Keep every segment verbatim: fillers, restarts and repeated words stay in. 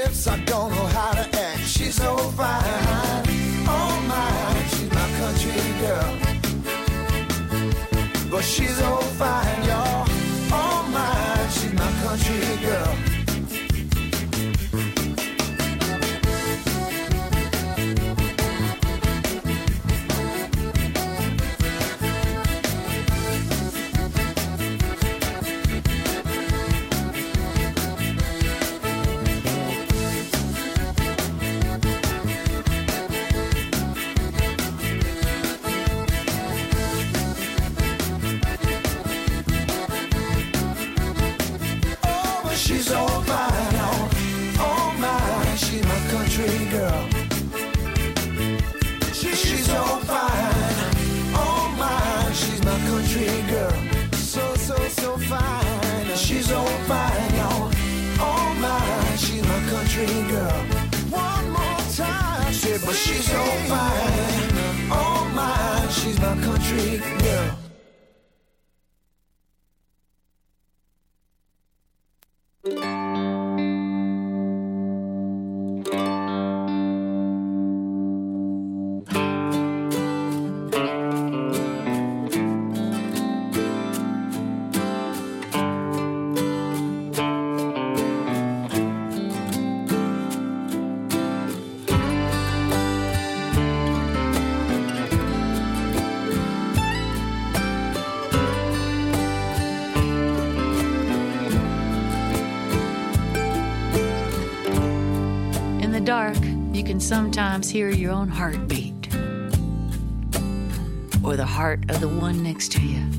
lips, I don't know how to act. She's so fine, oh my, she's my country girl. But she's so fine, y'all, oh my, she's my country girl. Girl, one more time. Said, but she's so fine. Oh my, she's my country girl. Sometimes hear your own heartbeat or the heart of the one next to you.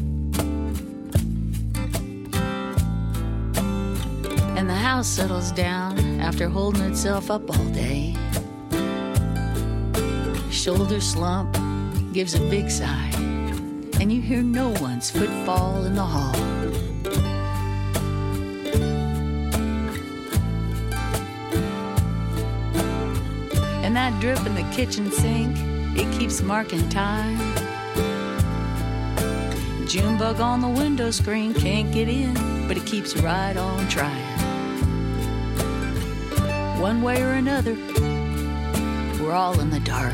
And the house settles down after holding itself up all day. Shoulder slump gives a big sigh, and you hear no one's footfall in the hall. And that drip in the kitchen sink, it keeps marking time. Junebug on the window screen can't get in, but it keeps right on trying. One way or another, we're all in the dark.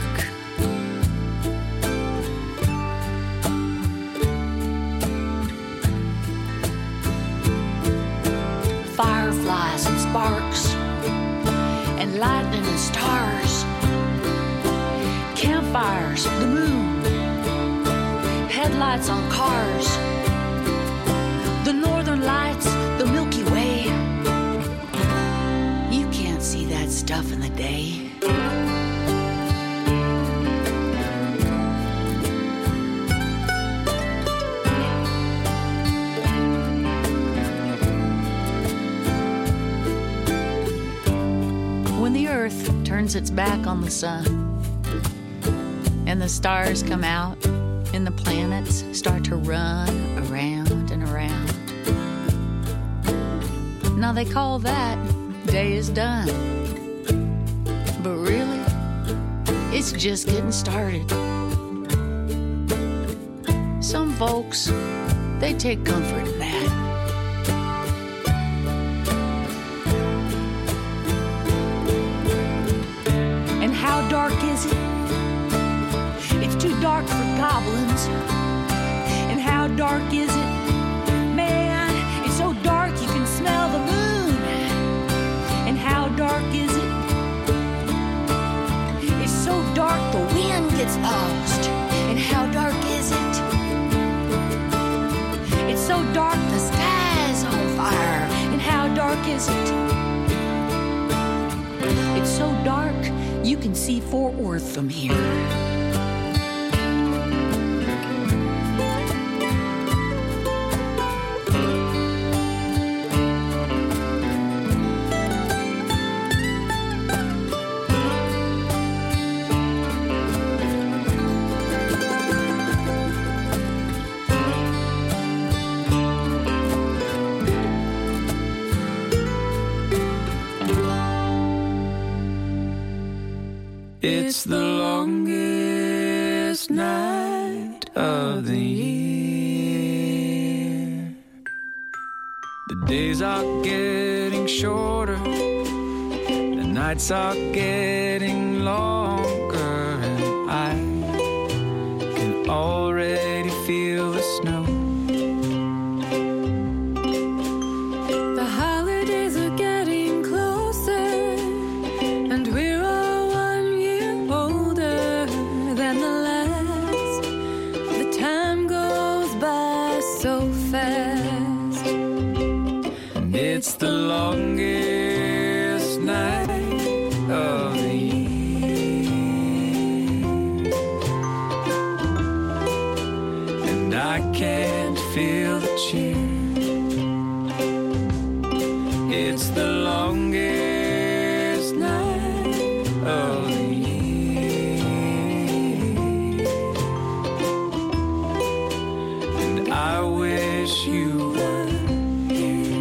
Fireflies and sparks, and lightning and stars, campfires, the moon, headlights on cars, the northern lights, the Milky Way. You can't see that stuff in the day. When the earth turns its back on the sun and the stars come out and the planets start to run around and around. Now they call that day is done. But really, it's just getting started. Some folks, they take comfort in that. And how dark is it? It's too dark for goblins. And how dark is it? Man, it's so dark you can smell the moon. And how dark is it? It's so dark the wind gets lost. And how dark is it? It's so dark the sky's on fire. And how dark is it? It's so dark you can see Fort Worth from here. It's the longest night of the year. The days are getting shorter, the nights are getting longer, and I can already feel the snow. The holidays are getting closer, and we're all one year older than the last. The time goes by so fast, and it's the longest night of the year, and I can't feel the cheer. It's the longest night of the year, and I wish you were here.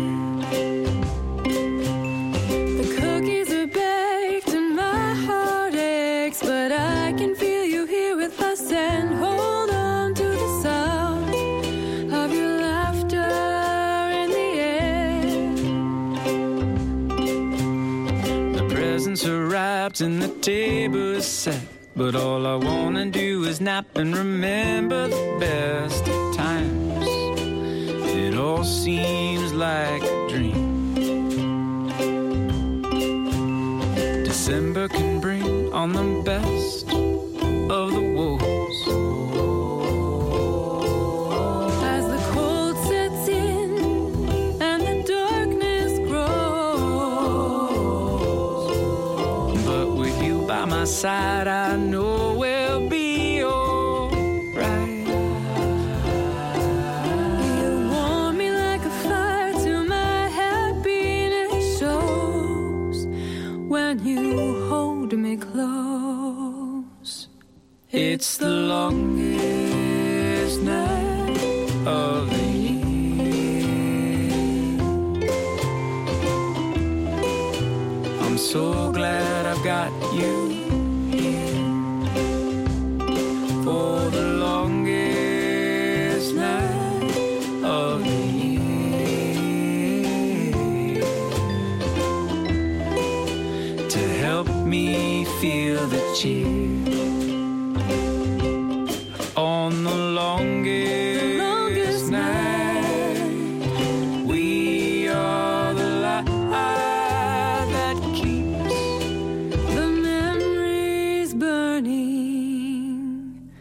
the cookies are baked and my heart aches, but I can feel you here with us and hold on to the sound of your laughter in the air. The presents are wrapped and the table is set, but all I wanna do is nap and remember the best of times. It all seems like a dream. December can bring on the best of the woes. As the cold sets in and the darkness grows, But with you by my side, I know we'll be alright. you warm me like a fire till my happiness shows when you hold me close. It's the longest night of the year. I'm so glad I've got you here for the longest night of the year, to help me feel the cheer on the longest, longest night. We are the light that keeps The memories burning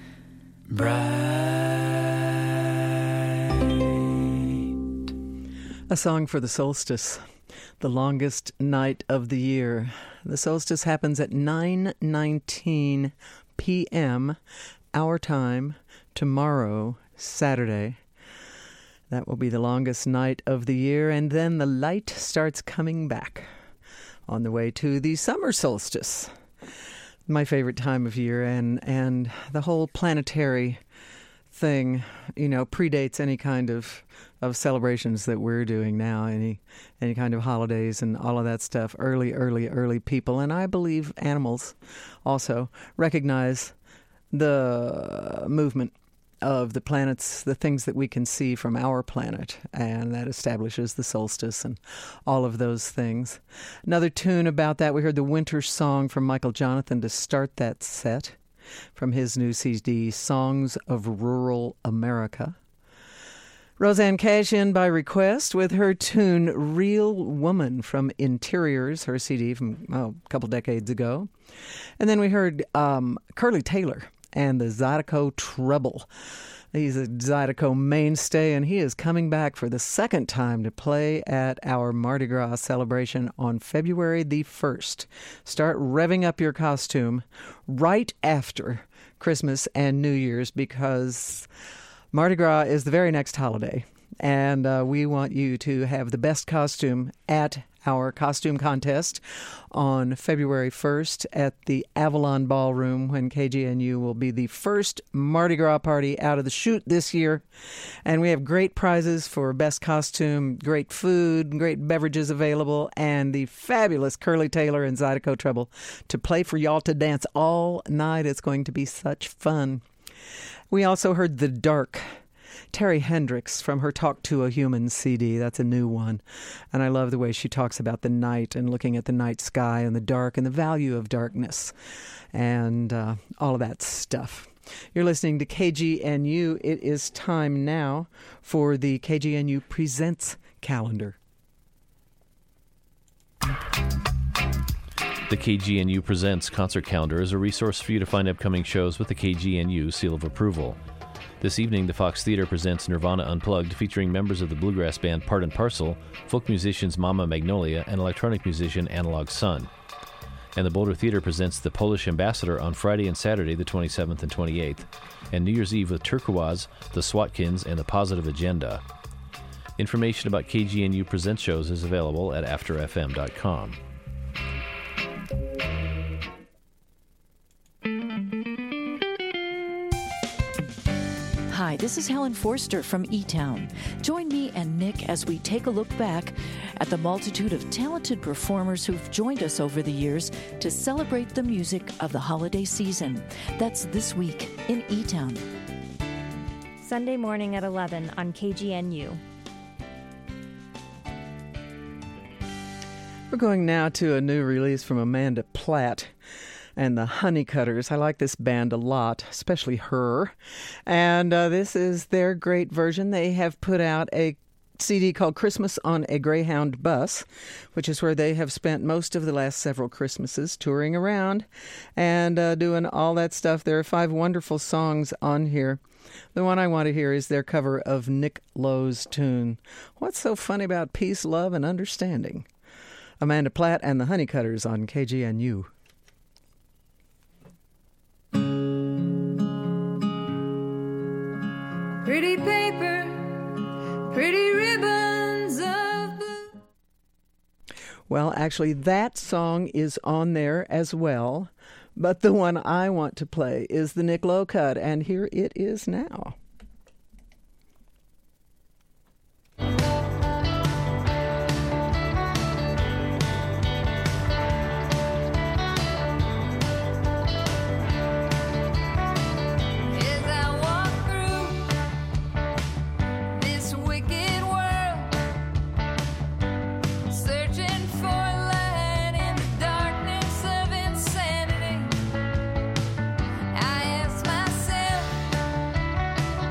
bright. A song for the solstice, the longest night of the year. The solstice happens at nine nineteen p.m. our time tomorrow, Saturday. That will be the longest night of the year, and then the light starts coming back on the way to the summer solstice. My favorite time of year, and, and the whole planetary thing, you know, predates any kind of, of celebrations that we're doing now, any any kind of holidays and all of that stuff. Early, early, early people, and I believe animals also recognize the movement of the planets, the things that we can see from our planet, and that establishes the solstice and all of those things. Another tune about that, we heard the Winter Song from Michael Jonathan to start that set from his new C D, Songs of Rural America. Rosanne Cash in by request with her tune Real Woman from Interiors, her C D from oh, a couple decades ago. And then we heard um, Curly Taylor and the Zydeco Treble. He's a Zydeco mainstay, and he is coming back for the second time to play at our Mardi Gras celebration on February the first. Start revving up your costume right after Christmas and New Year's, because Mardi Gras is the very next holiday, and uh, we want you to have the best costume at our costume contest on February first at the Avalon Ballroom, when K G N U will be the first Mardi Gras party out of the chute this year. And we have great prizes for best costume, great food, great beverages available, and the fabulous Curly Taylor and Zydeco Treble to play for y'all to dance all night. It's going to be such fun. We also heard The Dark, Terry Hendricks from her Talk to a Human C D. That's a new one. And I love the way she talks about the night and looking at the night sky and the dark and the value of darkness and uh, all of that stuff. You're listening to K G N U. It is time now for the K G N U Presents calendar. The K G N U Presents concert calendar is a resource for you to find upcoming shows with the K G N U seal of approval. This evening, the Fox Theater presents Nirvana Unplugged, featuring members of the bluegrass band Part and Parcel, folk musicians Mama Magnolia, and electronic musician Analog Sun. And the Boulder Theater presents The Polish Ambassador on Friday and Saturday, the twenty-seventh and twenty-eighth, and New Year's Eve with Turquoise, The Swatkins, and The Positive Agenda. Information about K G N U Presents shows is available at after f m dot com. Hi, this is Helen Forster from E-Town. Join me and Nick as we take a look back at the multitude of talented performers who've joined us over the years to celebrate the music of the holiday season. That's this week in E-Town. Sunday morning at eleven on K G N U. We're going now to a new release from Amanda Platt and the Honeycutters. I like this band a lot, especially her. And uh, this is their great version. They have put out a C D called Christmas on a Greyhound Bus, which is where they have spent most of the last several Christmases touring around and uh, doing all that stuff. There are five wonderful songs on here. The one I want to hear is their cover of Nick Lowe's tune, What's So Funny About Peace, Love, and Understanding? Amanda Platt and the Honeycutters on K G N U. Pretty paper, pretty ribbons of blue. Well, actually, that song is on there as well, but the one I want to play is the Nick Lowe cut, and here it is now. I ask myself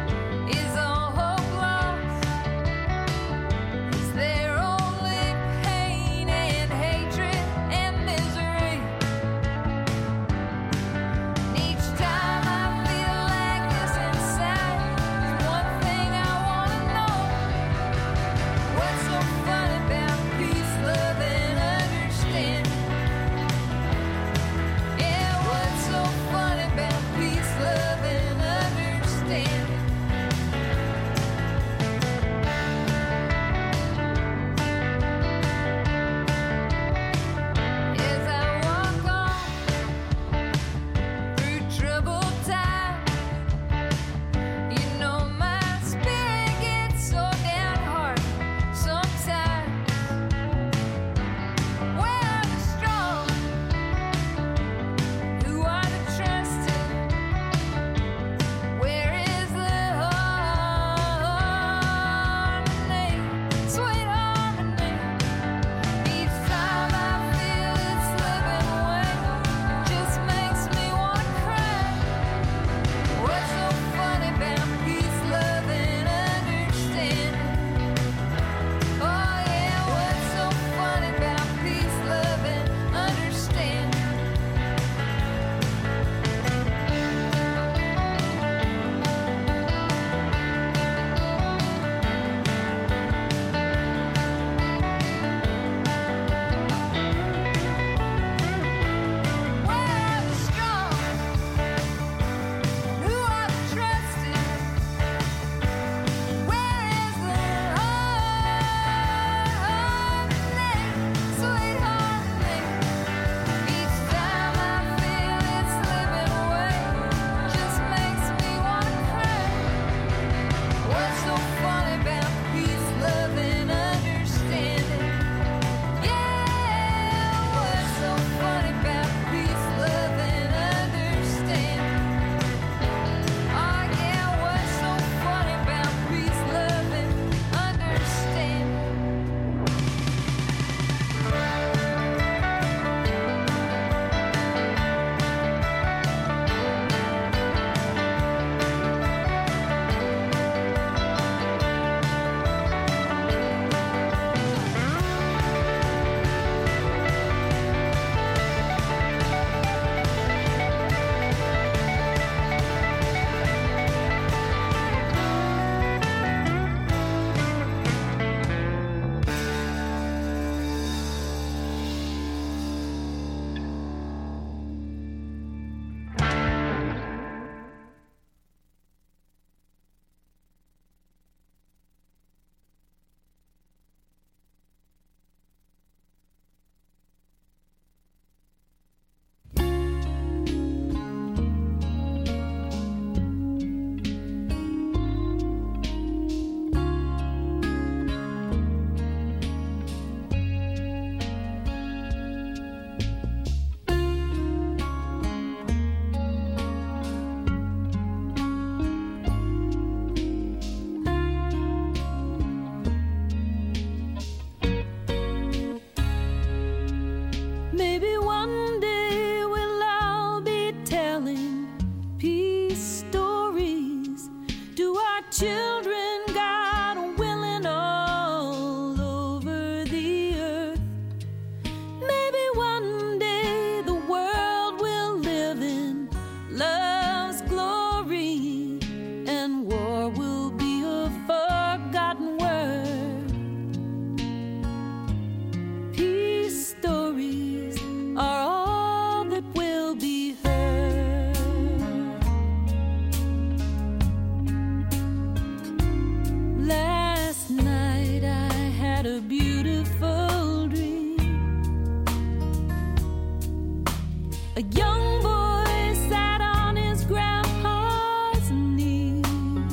A young boy sat on his grandpa's knee,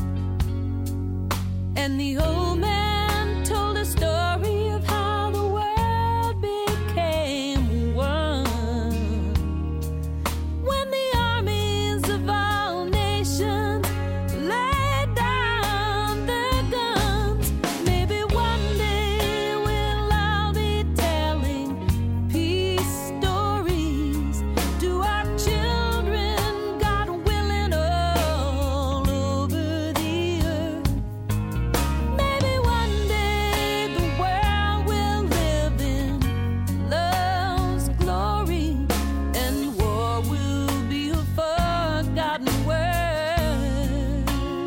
and the old man told a story of how the world became one when the armies of all nations laid down their guns. Maybe one day we'll all be telling peace stories to our children, God willing, all over the earth. Maybe one day the world will live in love's glory, and war will be a forgotten word.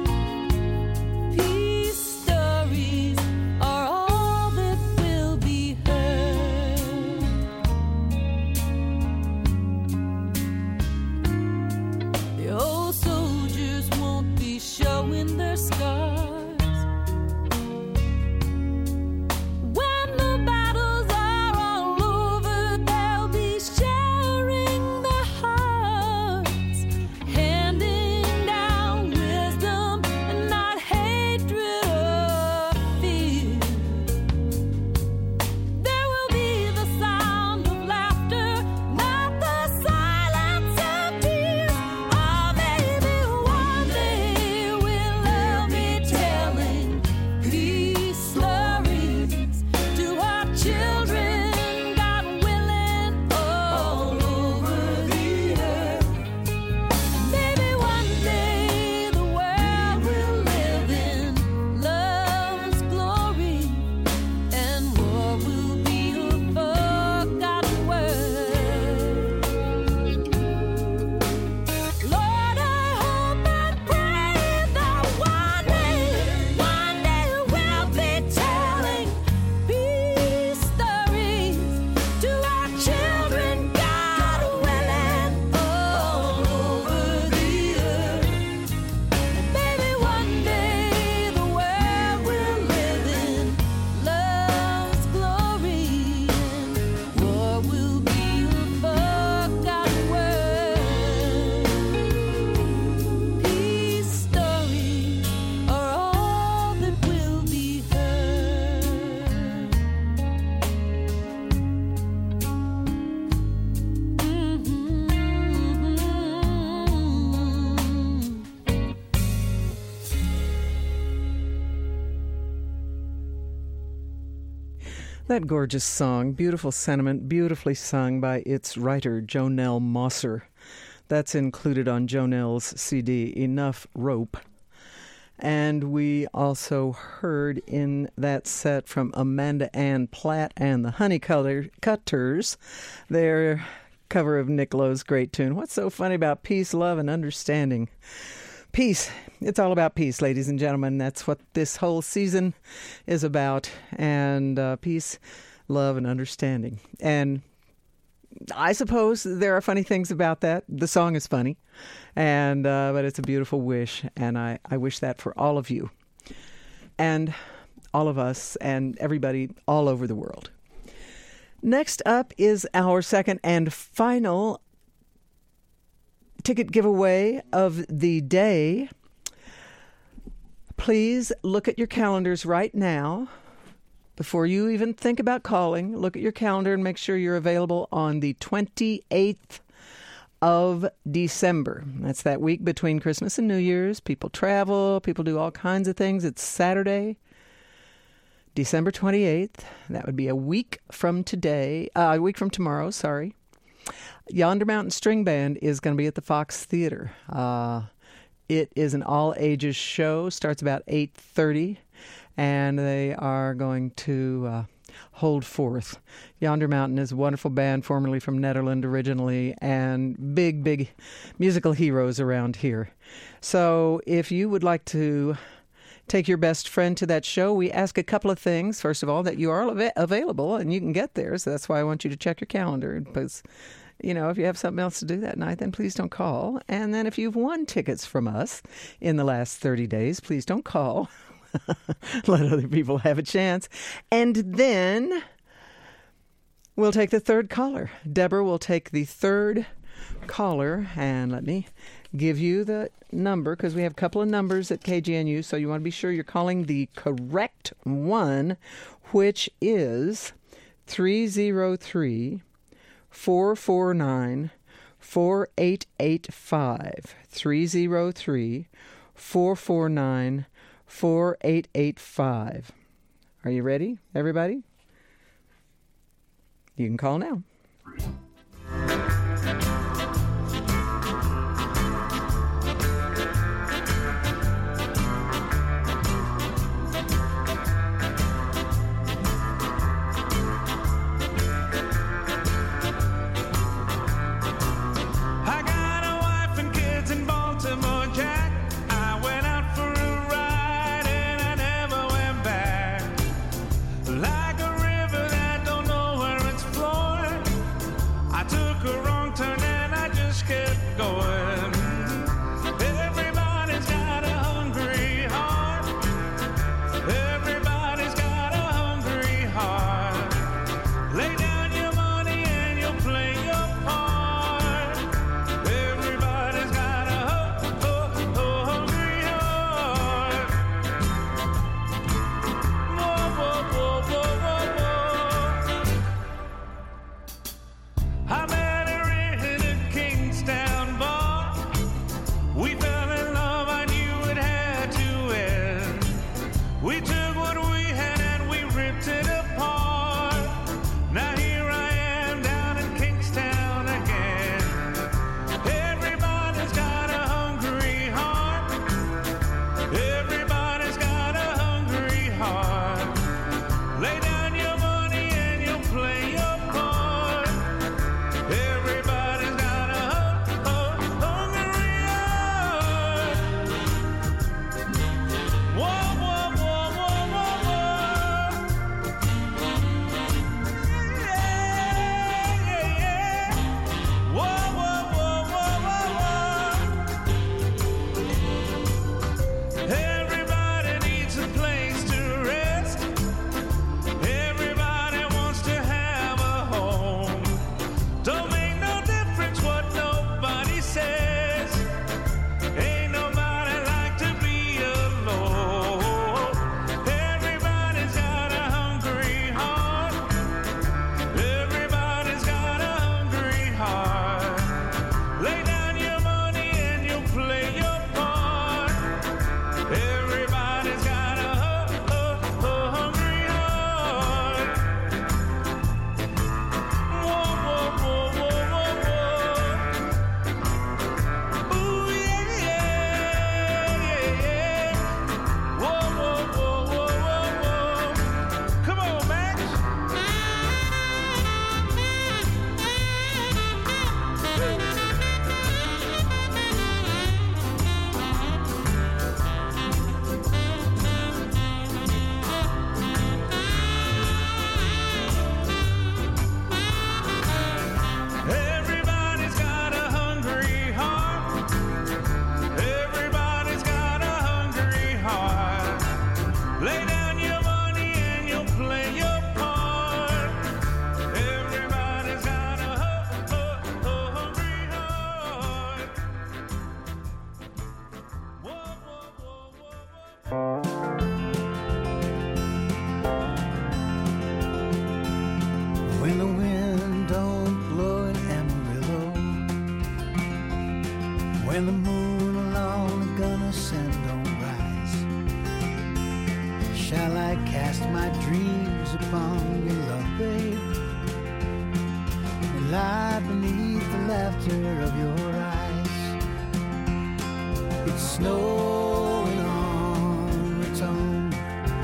Peace stories are all that will be heard. The old soldiers won't be showing their scars. When the battles are all over, they'll be sharing their hearts, handing down wisdom and not hatred or fear. There will be the sound of laughter, not the silence of tears. Or maybe one day we'll all be telling peace stories to our children, God willing, all over the earth. Maybe one day the world will live in love's glory, and war will be a forgotten word. Lord, I hope and pray that one day, one day we'll be telling peace stories to our children, God willing, all over the earth. Maybe one day the world will live in love's glory, and war will be a forgotten word. Peace stories are all that will be heard. Mhm. That gorgeous song, beautiful sentiment, beautifully sung by its writer, Jonelle Mosser. That's included on Jonelle's C D, Enough Rope. And we also heard in that set from Amanda Ann Platt and the Honeycutters, their cover of Nick Lowe's great tune, What's So Funny About Peace, Love, and Understanding? Peace. It's all about peace, ladies and gentlemen. That's what this whole season is about. And uh, peace, love, and understanding. And I suppose there are funny things about that. The song is funny, and uh, but it's a beautiful wish, and I, I wish that for all of you and all of us and everybody all over the world. Next up is our second and final ticket giveaway of the day. Please look at your calendars right now. Before you even think about calling, look at your calendar and make sure you're available on the twenty-eighth of December. That's that week between Christmas and New Year's. People travel, people do all kinds of things. It's Saturday, December twenty-eighth. That would be a week from today, uh, a week from tomorrow, sorry. Yonder Mountain String Band is going to be at the Fox Theater. Uh, it is an all-ages show, starts about eight thirty. And they are going to uh, hold forth. Yonder Mountain is a wonderful band, formerly from Nederland originally, and big, big musical heroes around here. So if you would like to take your best friend to that show, we ask a couple of things. First of all, that you are av- available and you can get there. So that's why I want you to check your calendar. Because, you know, if you have something else to do that night, then please don't call. And then if you've won tickets from us in the last thirty days, please don't call. Let other people have a chance. And then we'll take the third caller. Deborah will take the third caller. And let me give you the number, because we have a couple of numbers at K G N U, so you want to be sure you're calling the correct one, which is three oh three, four four nine, four eight eight five. three oh three, four four nine, four eight eight five. Are you ready, everybody? You can call now. When the moon along the Gunnison don't rise, shall I cast my dreams upon your love, babe, and lie beneath the laughter of your eyes? It's snowing on its own.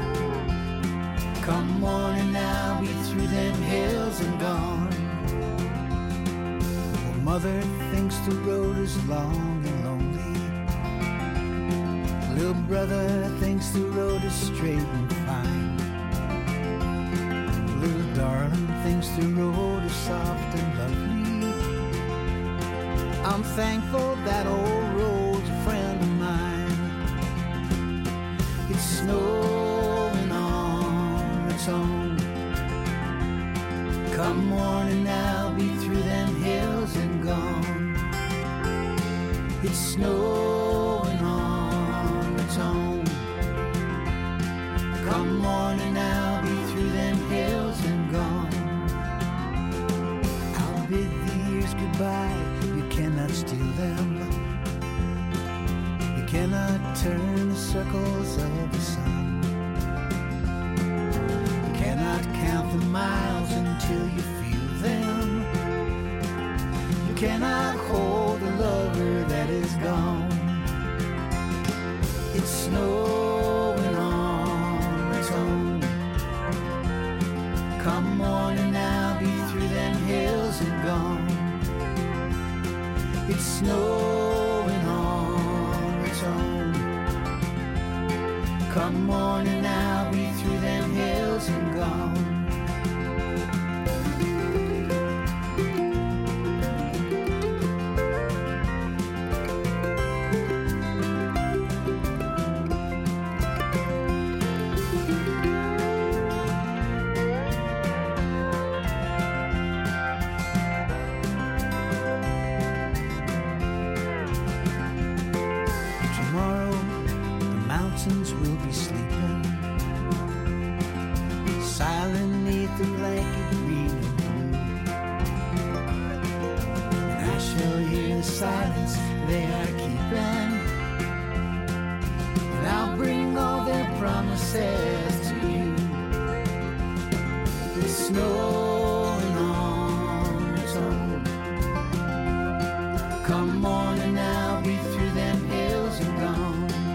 Come morning, I'll be through them hills and gone. Well, mother thinks the road is long and lonely. Little brother thinks the road is straight and fine. Little darling thinks the road is soft and lovely. I'm thankful that old road's a friend of mine. It's snowing on its own. Come morning, I'll be through them hills and gone. It's snowing on its own. Come morning, I'll be through them hills and gone. I'll bid the years goodbye, you cannot steal them. You cannot turn the circles of the sun. You cannot count the miles until you feel them. You cannot hold the lover that is gone. It's snowing on its own. Come morning, I'll be through them hills and gone. It's snowing on its own. Come morning, I'll be through them hills and gone. Will be sleeping silent neath the blanket green and blue, and I shall hear the silence they are keeping, and I'll bring all their promises to you. It's snowing on its own. Come morning, I'll be through them hills and gone.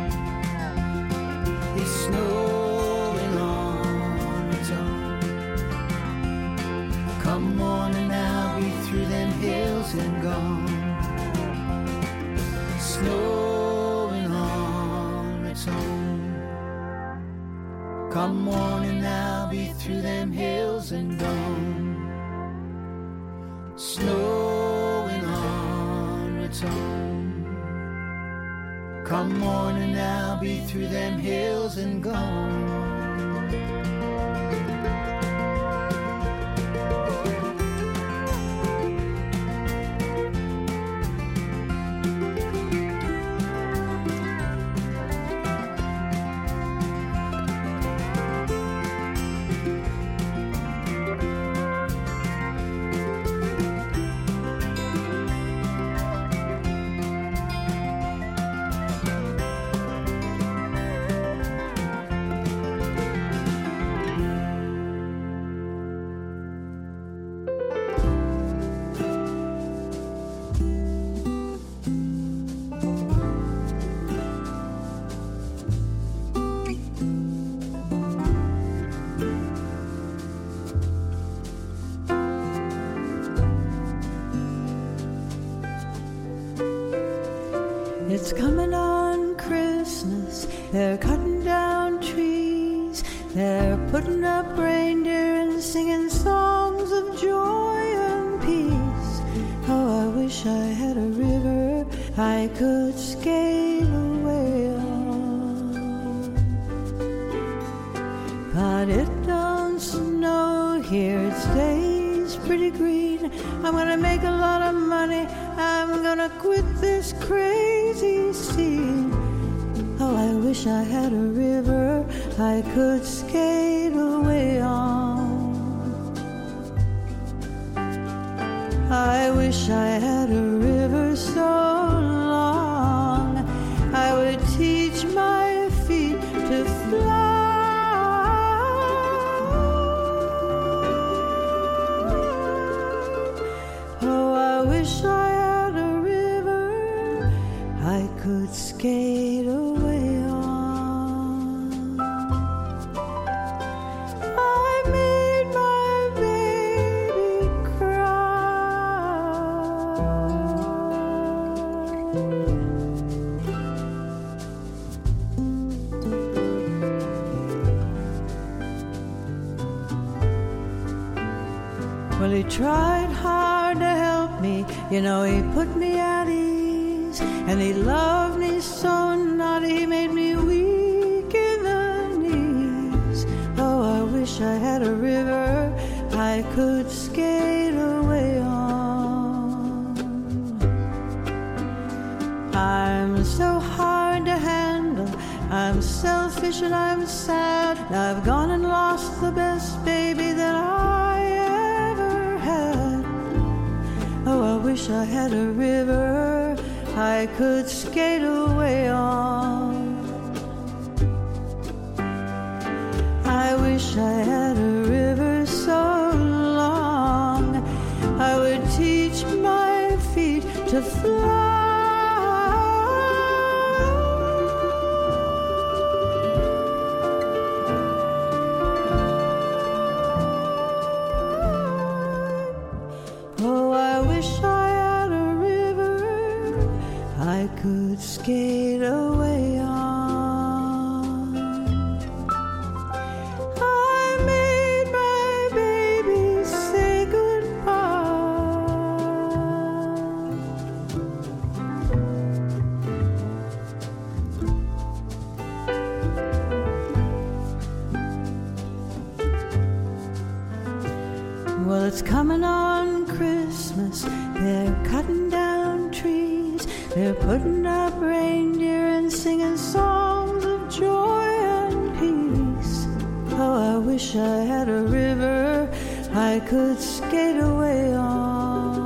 It's snowing on its own. Come morning, I'll be through them hills and gone. Snowing on its own. Come morning, I'll be through them hills and gone. Snowing on its own. Come morning, I'll be through them hills and gone. It's coming on Christmas, they're cutting down trees, they're putting up reindeer and singing songs of joy and peace. Oh, I wish I had a river I could skate away on. But it don't snow here, it stays pretty green. I'm gonna make a lot of money, I'm gonna quit this crazy scene. Oh, I wish I had a river I could skate away on. I wish I had a river so long I would teach my feet to fly. Oh, I wish I had a river I could skate away on. I made my baby cry. Well, he tried hard to help me, you know, he put me at ease, and he loved me so naughty, he made me weak in the knees. Oh, I wish I had a river I could skate away on. and I'm sad. I've gone and lost the best baby that I ever had. Oh, I wish I had a river I could skate away on. I wish I had a river so long I would teach my feet to fly. Oh, I wish I had a river I could skate away on. Well, it's coming on Christmas. They're cutting down trees. They're putting up reindeer and singing songs of joy and peace. Oh, I wish I had a river I could skate away on.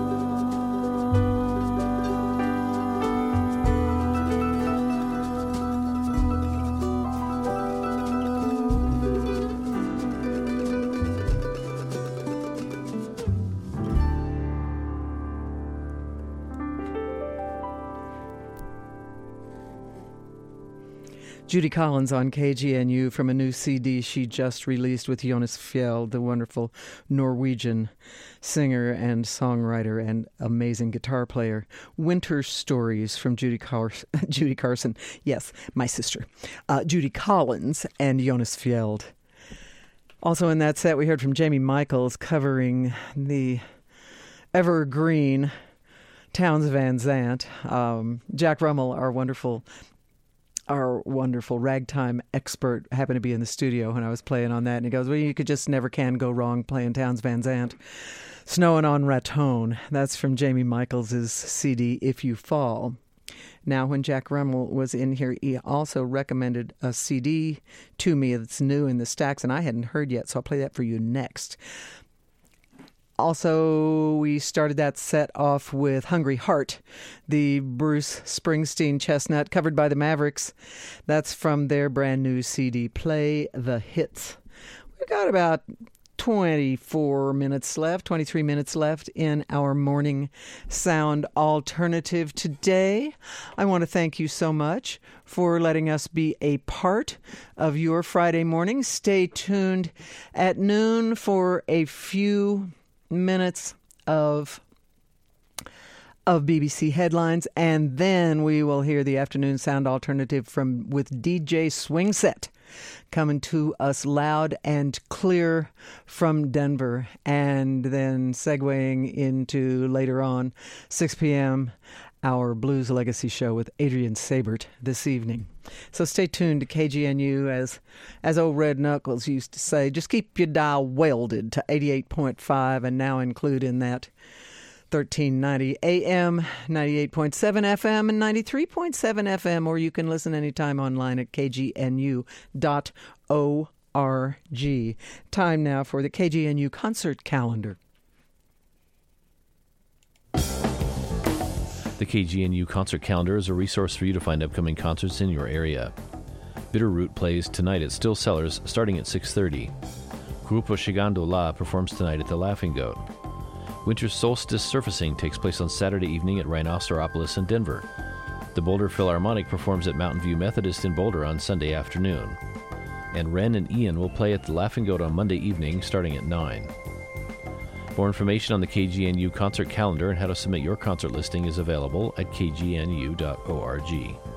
Judy Collins on K G N U from a new C D she just released with Jonas Fjeld, the wonderful Norwegian singer and songwriter and amazing guitar player. Winter Stories from Judy, Car- Judy Carson. Yes, my sister. Uh, Judy Collins and Jonas Fjeld. Also in that set, we heard from Jamie Michaels covering the evergreen Townes Van Zandt. Um, Jack Rummel, our wonderful Our wonderful ragtime expert, happened to be in the studio when I was playing on that. And he goes, well, you could just never can go wrong playing Townes Van Zandt. Snowing on Raton. That's from Jamie Michaels' C D, If You Fall. Now, when Jack Rummel was in here, he also recommended a C D to me that's new in the stacks, and I hadn't heard yet, so I'll play that for you next. Also, we started that set off with Hungry Heart, the Bruce Springsteen chestnut covered by the Mavericks. That's from their brand new C D, Play the Hits. We've got about twenty-four minutes left, twenty-three minutes left in our morning sound alternative today. I want to thank you so much for letting us be a part of your Friday morning. Stay tuned at noon for a few minutes of of B B C headlines, and then we will hear the afternoon sound alternative from with D J Swingset coming to us loud and clear from Denver, and then segueing into later on six p.m. our Blues Legacy show with Adrian Sabert this evening. So stay tuned to K G N U, as as old Red Knuckles used to say, just keep your dial welded to eighty-eight point five, and now include in that thirteen ninety A M, ninety-eight point seven F M, and ninety-three point seven F M, or you can listen anytime online at k g n u dot org. Time now for the K G N U concert calendar. The K G N U concert calendar is a resource for you to find upcoming concerts in your area. Bitterroot plays tonight at Still Cellars starting at six thirty. Grupo Chegando La performs tonight at the Laughing Goat. Winter Solstice Surfacing takes place on Saturday evening at Rhinoceropolis in Denver. The Boulder Philharmonic performs at Mountain View Methodist in Boulder on Sunday afternoon. And Ren and Ian will play at the Laughing Goat on Monday evening starting at nine. More information on the K G N U concert calendar and how to submit your concert listing is available at k g n u dot org.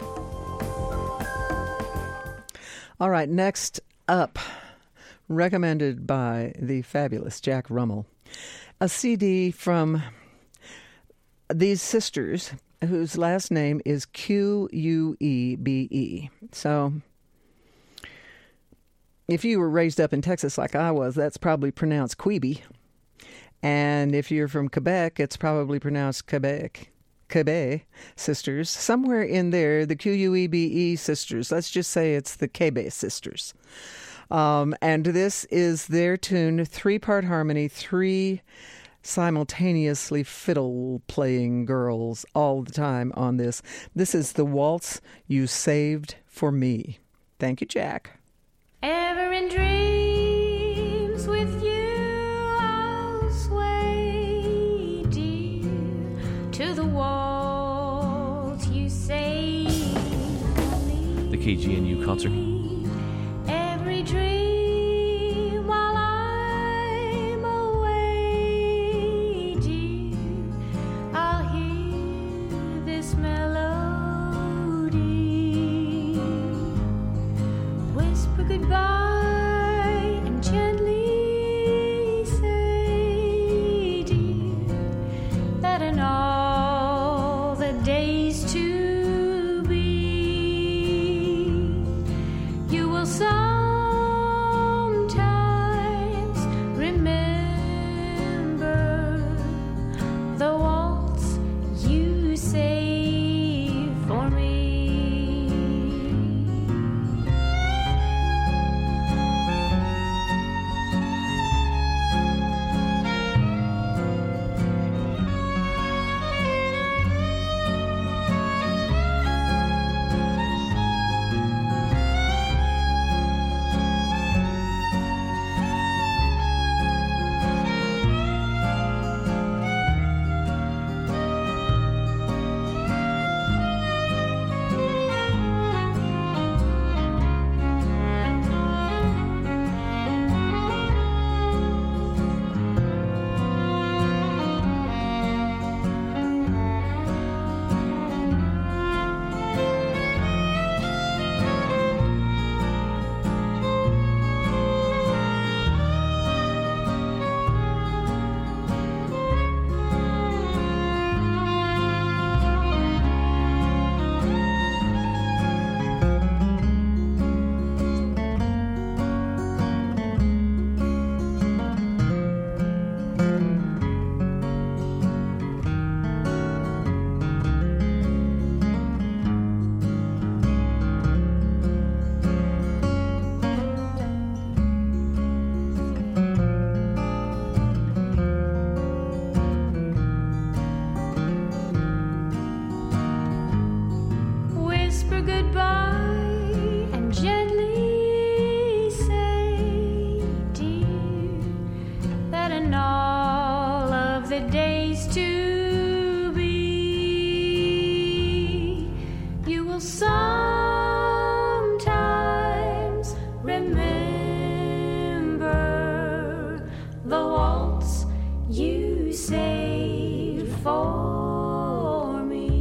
All right, next up, recommended by the fabulous Jack Rummel, a C D from these sisters whose last name is Q U E B E. So if you were raised up in Texas like I was, that's probably pronounced Queeby. And if you're from Quebec, it's probably pronounced Quebec. Quebe sisters. Somewhere in there, the Q U E B E sisters. Let's just say it's the Quebe sisters. Um, and this is their tune, three-part harmony, three simultaneously fiddle-playing girls all the time on this. This is the waltz you saved for me. Thank you, Jack. Ever in dreams with you I'll sway, dear, to the waltz you saved for me. The K G N U concert. Every dream while I'm away, dear, I'll hear this melody. Whisper goodbye and gently say, dear, that in all the days to be, you will sometimes remember the waltz you saved for me. Whisper goodbye and gently say, dear, that in all of the days to be, you will sometimes remember the waltz you saved for me.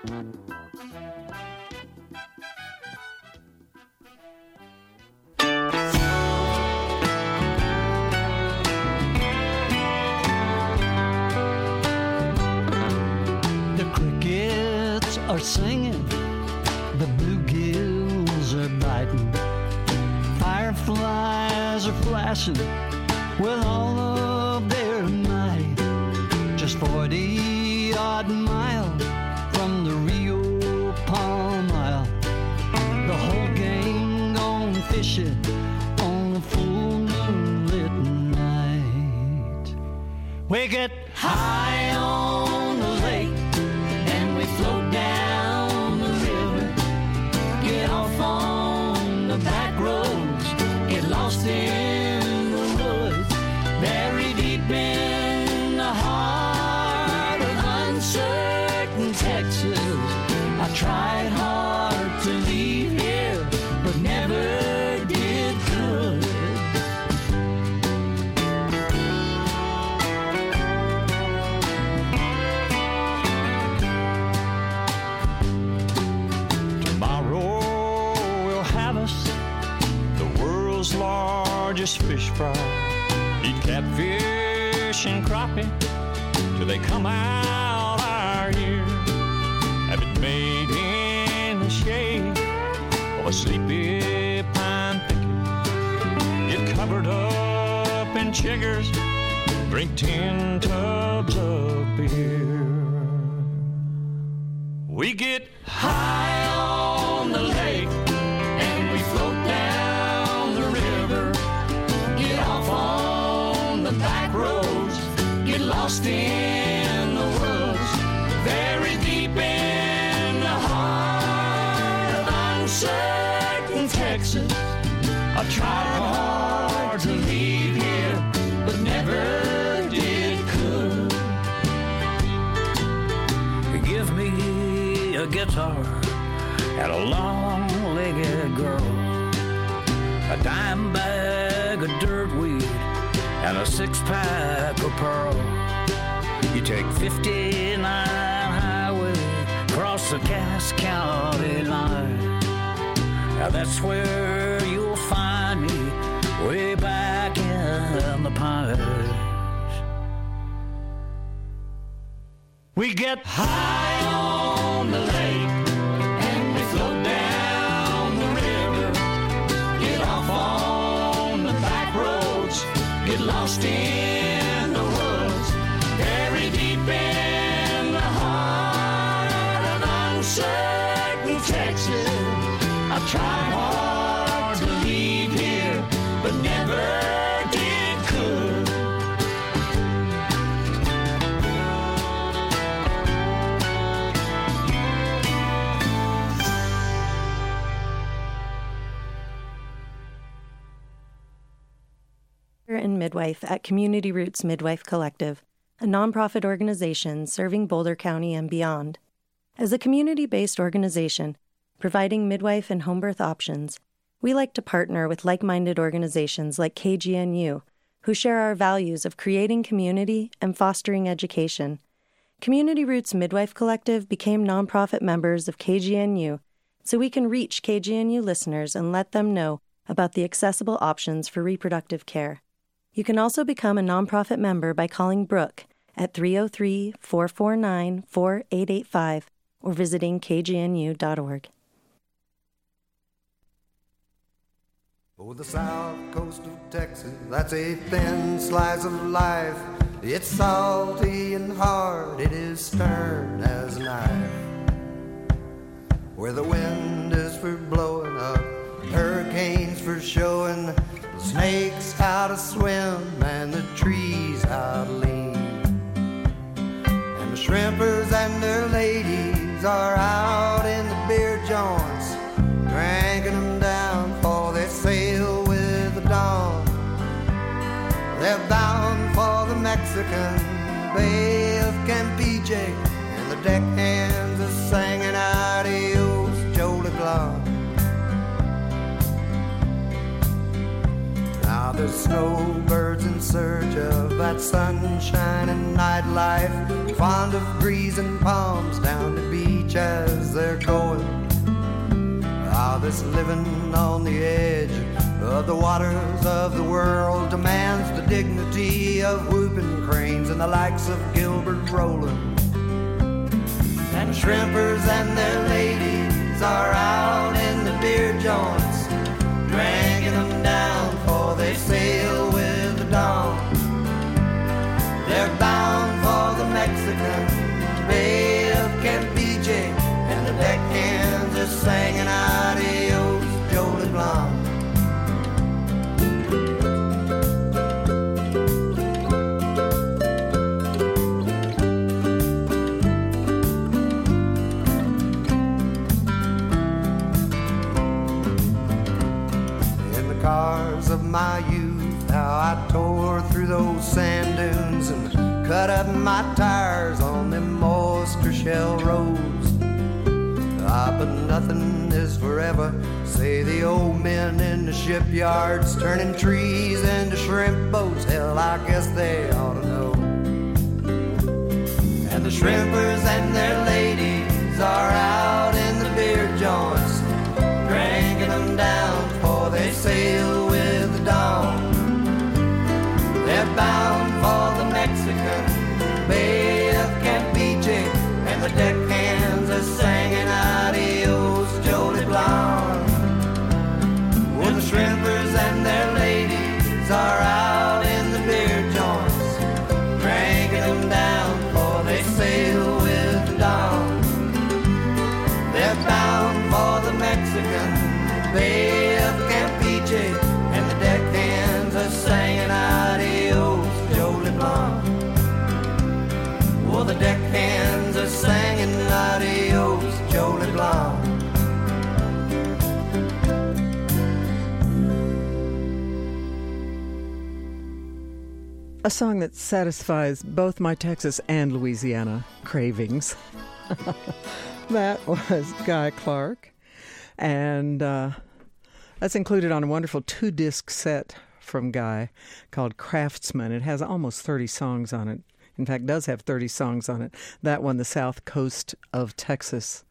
Are singing, the bluegills are biting, fireflies are flashing with all of their might. Just forty odd miles from the Rio Palm Isle, the whole gang gone fishing on a full moonlit night. We get high on the lake and we float down the river, get off on the back roads, get lost in the woods, buried deep in the heart of uncertain Texas. I tried hard to leave here, but never did good. Largest fish fry, eat catfish and crappie till they come out our ear. Have it made in the shade of a sleepy pine thicket. Get covered up in chiggers, drink ten tubs of beer. We get high on the lake and we float down the river, get off on the back roads, get lost in the woods, very deep in the heart of uncertain Texas. I tried hard to leave here, but never did could. Give me a guitar and a long-legged girl, a dime bag of dirt weed, and a six-pack of pearl. You take fifty-nine highway, cross the Cass County line. Now that's where you'll find me, way back in the pines. We get high on the lake and we float down the river, get off on the back roads, get lost in the woods, very deep in the heart of uncertain Texas. I tried hard to leave here, but never did could. And midwife at Community Roots Midwife Collective, a nonprofit organization serving Boulder County and beyond. As a community-based organization providing midwife and home birth options, we like to partner with like-minded organizations like K G N U, who share our values of creating community and fostering education. Community Roots Midwife Collective became nonprofit members of K G N U so we can reach K G N U listeners and let them know about the accessible options for reproductive care. You can also become a nonprofit member by calling Brooke at three oh three, four four nine, four eight eight five or visiting k g n u dot org. Oh, the south coast of Texas, that's a thin slice of life. It's salty and hard, it is stern as a knife. Where the wind is for blowing up, hurricanes for showing, snakes how to swim and the trees how to lean. And the shrimpers and their ladies are out in the beer joints, cranking them down for they sail with the dawn. They're bound for the Mexican Bay of Campeche, and the deckhands are singing adios, Joe LeGlon. Now there's snowbirds in search of that sunshine and nightlife, fond of breezing palms down the beach beach as they're going. Ah, this living on the edge of the waters of the world demands the dignity of whooping cranes and the likes of Gilbert Rowland. And shrimpers and their ladies are out in the beer joints, dragging them down, for they sail with the dawn. They're bound for the Mexican Bay of Campeche, and the deckhands are singing adios, Joe LeBlanc. Cars of my youth, how I tore through those sand dunes and cut up my tires on them oyster shell roads. Ah, but nothing is forever, say the old men in the shipyards, turning trees into shrimp boats. Hell, I guess they ought to know. And the shrimpers and their ladies are out in the beer joints, cranking them down, for they sail with the dawn. They're bound for the Mexican Bay of Campeche, and the deckhands are singing adios, Joe LeBlanc. Well, the shrimpers and their ladies are out in the beer joints, cranking them down, for they sail with the dawn. They're bound for the Mexican Bay of Campeche, and the deckhands are singing adios, Joe LeBlanc. Well, the deckhands are singing adios, Joe LeBlanc. A song that satisfies both my Texas and Louisiana cravings. That was Guy Clark. And uh, that's included on a wonderful two-disc set from Guy called Craftsman. It has almost thirty songs on it. In fact, does have thirty songs on it. That one, The South Coast of Texas.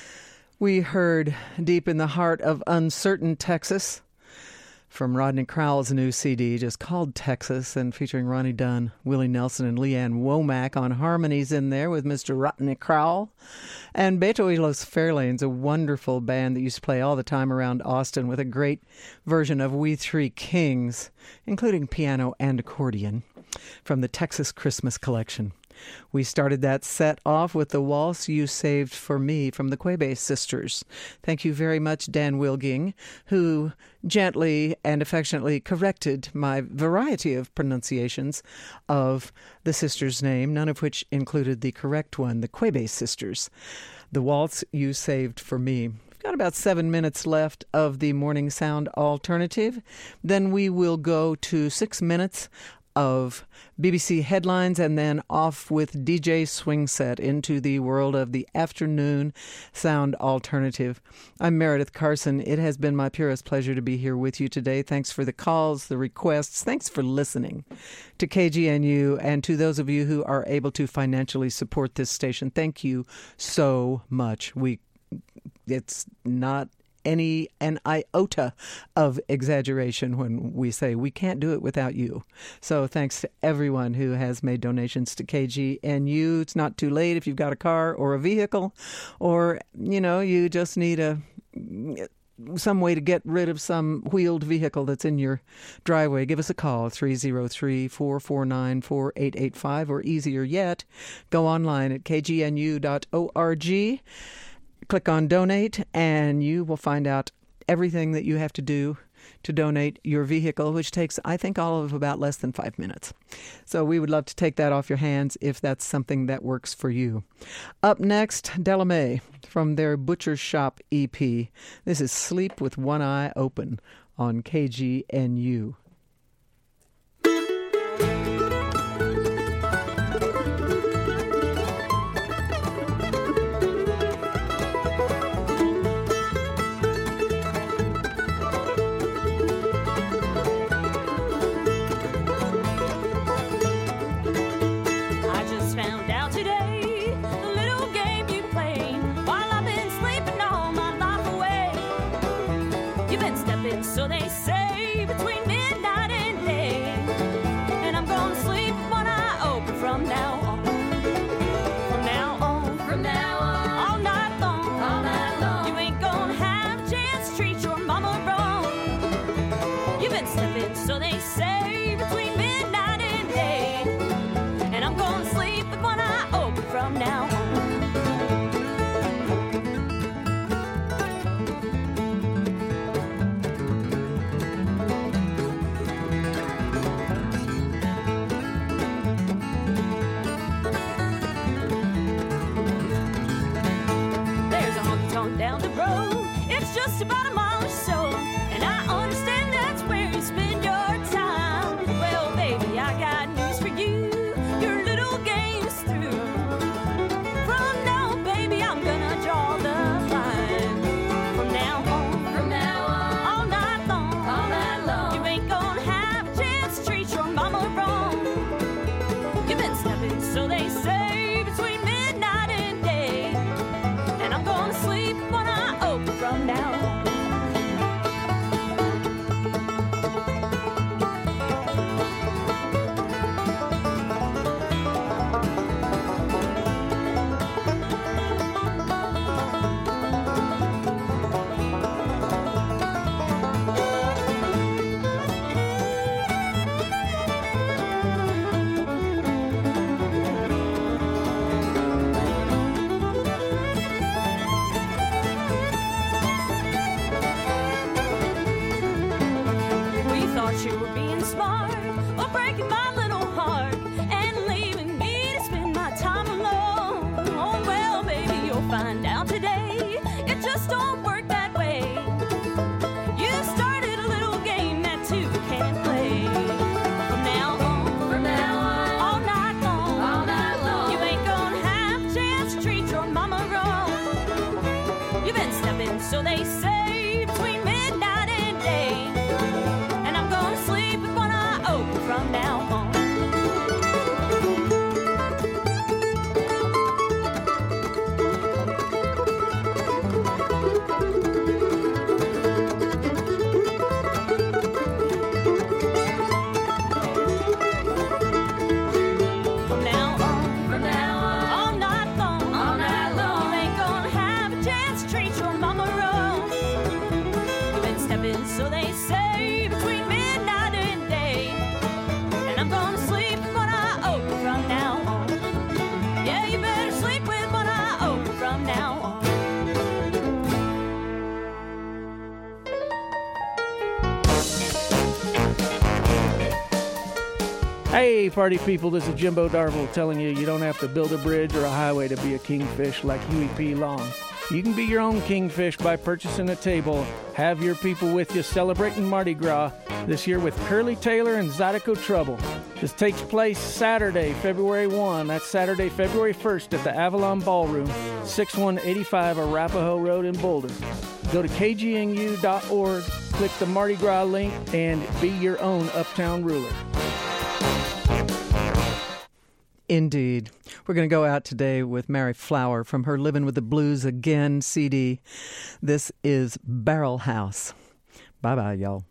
We heard Deep in the Heart of Uncertain Texas from Rodney Crowell's new C D, just called Texas, and featuring Ronnie Dunn, Willie Nelson, and Leanne Womack on harmonies in there with Mister Rodney Crowell. And Beto y los Fairlanes, a wonderful band that used to play all the time around Austin with a great version of We Three Kings, including piano and accordion, from the Texas Christmas Collection. We started that set off with the Waltz You Saved for Me from the Quebe Sisters. Thank you very much, Dan Wilging, who gently and affectionately corrected my variety of pronunciations of the sisters' name, none of which included the correct one, the Quebe Sisters. The Waltz You Saved for Me. We've got about seven minutes left of the Morning Sound Alternative. Then we will go to six minutes of B B C headlines, and then off with D J Swing Set into the world of the afternoon sound alternative. I'm Meredith Carson. It has been my purest pleasure to be here with you today. Thanks for the calls, the requests. Thanks for listening to K G N U, and to those of you who are able to financially support this station. Thank you so much. We, it's not any an iota of exaggeration when we say we can't do it without you. So thanks to everyone who has made donations to K G N U. It's not too late if you've got a car or a vehicle, or, you know, you just need a some way to get rid of some wheeled vehicle that's in your driveway. Give us a call, three oh three, four four nine, four eight eight five, or easier yet, go online at k g n u dot org. Click on Donate, and you will find out everything that you have to do to donate your vehicle, which takes, I think, all of about less than five minutes. So we would love to take that off your hands if that's something that works for you. Up next, Della Mae from their Butcher Shop E P. This is Sleep with One Eye Open on K G N U. I just found out today the little game you played while just about a mile or so, and I understand that's where you spend your time. Well, baby, I got news for you. Your little game's through. From now, baby, I'm gonna draw the line. From now on, from now on, all night long, all night long, you ain't gonna have a chance to treat your mama wrong. You've been stepping, so they say, between midnight and day, and I'm gonna sleep when I open from now on. You were being smart or breaking my little heart and leaving me to spend my time alone. Oh, well, baby, you'll find out today. It just don't work that way. You started a little game that two can't play. From now on, from now on, all night long, all night long, you ain't gonna have a chance to treat your mama wrong. You've been stepping, so they say, between midnight and day. Sleep when I open from now on. From now on, from now on, all night long, all night long, you ain't gonna have a chance to treat your mama wrong. You've been stepping, so they say, between midnight and day, and I'm gonna sleep when I open from now on. Yeah, you better sleep with when I open from now on. Hey, party people, this is Jimbo Darville telling you you don't have to build a bridge or a highway to be a kingfish like Huey P. Long. You can be your own kingfish by purchasing a table. Have your people with you celebrating Mardi Gras this year with Curly Taylor and Zydeco Trouble. This takes place Saturday, February first. That's Saturday, February first at the Avalon Ballroom, sixty-one eighty-five Arapahoe Road in Boulder. Go to K G N U dot org, click the Mardi Gras link, and be your own uptown ruler. Indeed. We're going to go out today with Mary Flower from her Living with the Blues Again C D. This is Barrel House. Bye-bye, y'all.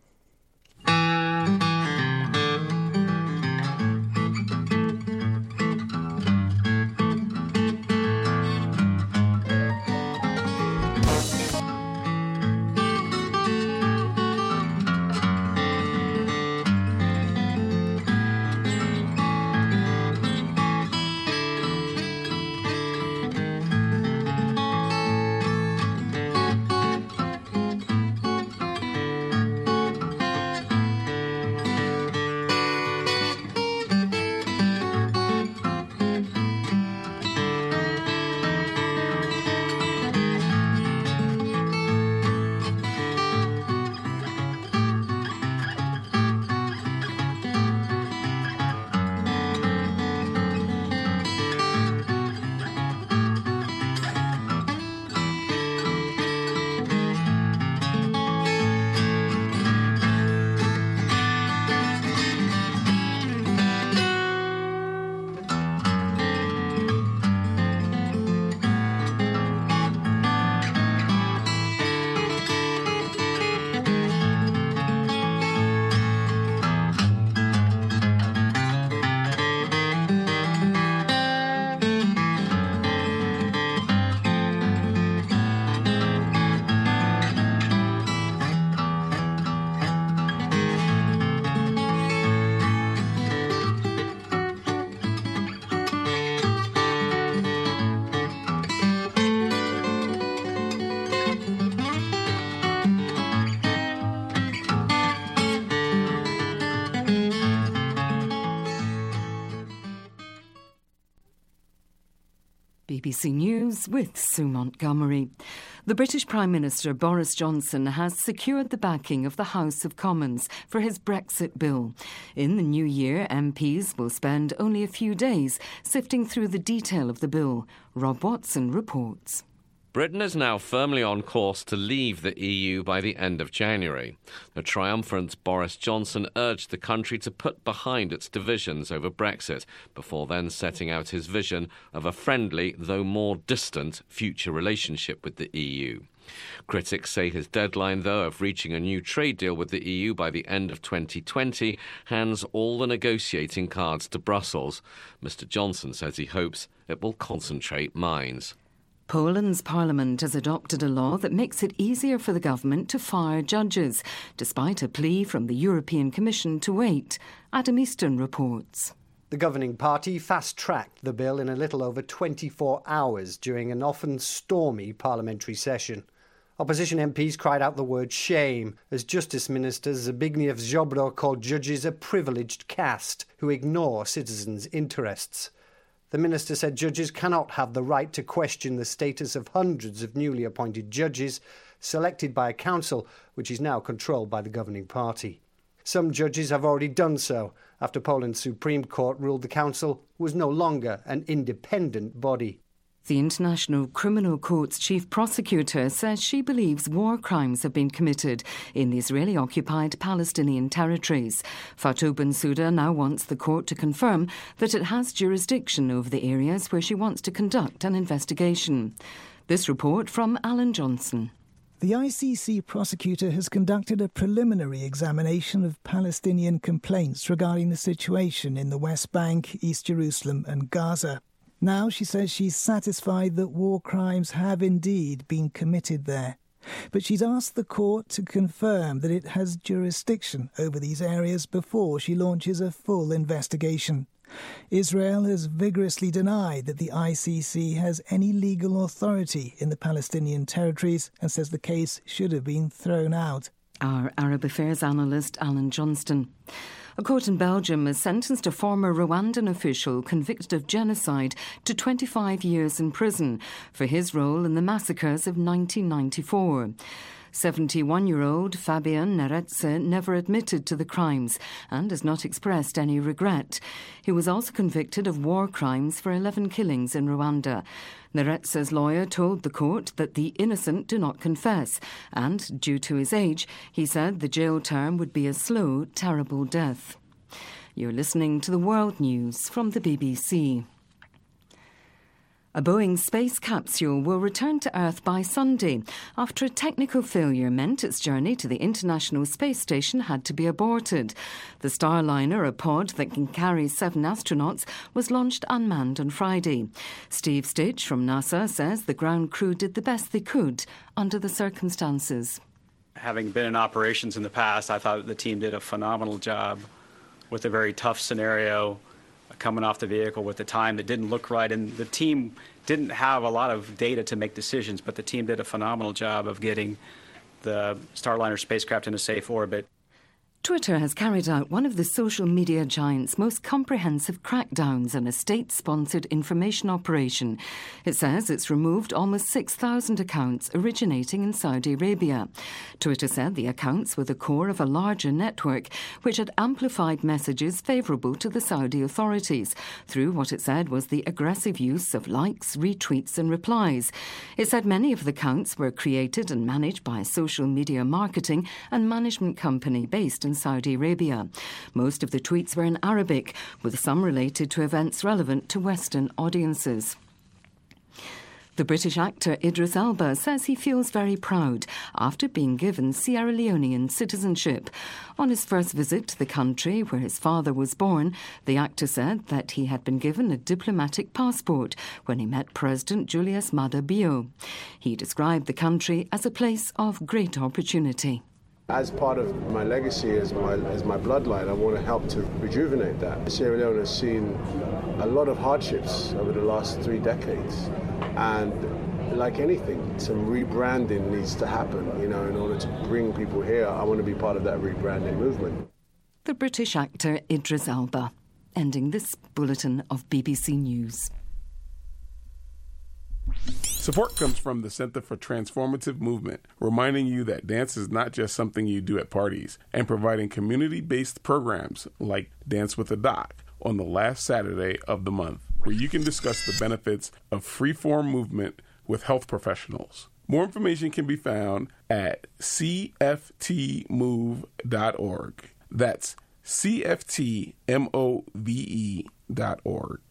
B B C News with Sue Montgomery. The British Prime Minister Boris Johnson has secured the backing of the House of Commons for his Brexit bill. In the new year, M Ps will spend only a few days sifting through the detail of the bill. Rob Watson reports. Britain is now firmly on course to leave the E U by the end of January. The triumphant Boris Johnson urged the country to put behind its divisions over Brexit, before then setting out his vision of a friendly, though more distant, future relationship with the E U. Critics say his deadline, though, of reaching a new trade deal with the E U by the end of twenty twenty hands all the negotiating cards to Brussels. Mister Johnson says he hopes it will concentrate minds. Poland's parliament has adopted a law that makes it easier for the government to fire judges, despite a plea from the European Commission to wait. Adam Easton reports. The governing party fast-tracked the bill in a little over twenty-four hours during an often stormy parliamentary session. Opposition M Ps cried out the word shame as Justice Minister Zbigniew Ziobro called judges a privileged caste who ignore citizens' interests. The minister said judges cannot have the right to question the status of hundreds of newly appointed judges selected by a council which is now controlled by the governing party. Some judges have already done so after Poland's Supreme Court ruled the council was no longer an independent body. The International Criminal Court's chief prosecutor says she believes war crimes have been committed in the Israeli-occupied Palestinian territories. Fatou Bensouda now wants the court to confirm that it has jurisdiction over the areas where she wants to conduct an investigation. This report from Alan Johnson. The I C C prosecutor has conducted a preliminary examination of Palestinian complaints regarding the situation in the West Bank, East Jerusalem and Gaza. Now she says she's satisfied that war crimes have indeed been committed there. But she's asked the court to confirm that it has jurisdiction over these areas before she launches a full investigation. Israel has vigorously denied that the I C C has any legal authority in the Palestinian territories and says the case should have been thrown out. Our Arab Affairs analyst Alan Johnston. A court in Belgium has sentenced a former Rwandan official convicted of genocide to twenty-five years in prison for his role in the massacres of nineteen ninety-four. seventy-one-year-old Fabien Neretse never admitted to the crimes and has not expressed any regret. He was also convicted of war crimes for eleven killings in Rwanda. Neretse's lawyer told the court that the innocent do not confess, and due to his age, he said the jail term would be a slow, terrible death. You're listening to the World News from the B B C. A Boeing space capsule will return to Earth by Sunday after a technical failure meant its journey to the International Space Station had to be aborted. The Starliner, a pod that can carry seven astronauts, was launched unmanned on Friday. Steve Stitch from NASA says the ground crew did the best they could under the circumstances. Having been in operations in the past, I thought the team did a phenomenal job with a very tough scenario, coming off the vehicle with the time that didn't look right, and the team didn't have a lot of data to make decisions, but the team did a phenomenal job of getting the Starliner spacecraft in a safe orbit. Twitter has carried out one of the social media giant's most comprehensive crackdowns on a state-sponsored information operation. It says it's removed almost six thousand accounts originating in Saudi Arabia. Twitter said the accounts were the core of a larger network which had amplified messages favourable to the Saudi authorities through what it said was the aggressive use of likes, retweets and replies. It said many of the accounts were created and managed by a social media marketing and management company based in Saudi Arabia. Most of the tweets were in Arabic, with some related to events relevant to Western audiences. The British actor Idris Elba says he feels very proud after being given Sierra Leonean citizenship. On his first visit to the country where his father was born, the actor said that he had been given a diplomatic passport when he met President Julius Maada Bio. He described the country as a place of great opportunity. As part of my legacy, as my as my bloodline, I want to help to rejuvenate that. Sierra Leone has seen a lot of hardships over the last three decades, and like anything, some rebranding needs to happen, you know, in order to bring people here. I want to be part of that rebranding movement. The British actor Idris Elba, ending this bulletin of B B C News. Support comes from the Center for Transformative Movement, reminding you that dance is not just something you do at parties, and providing community-based programs like Dance with a Doc on the last Saturday of the month, where you can discuss the benefits of free-form movement with health professionals. More information can be found at c f t move dot org. That's C F T M O V E dot org.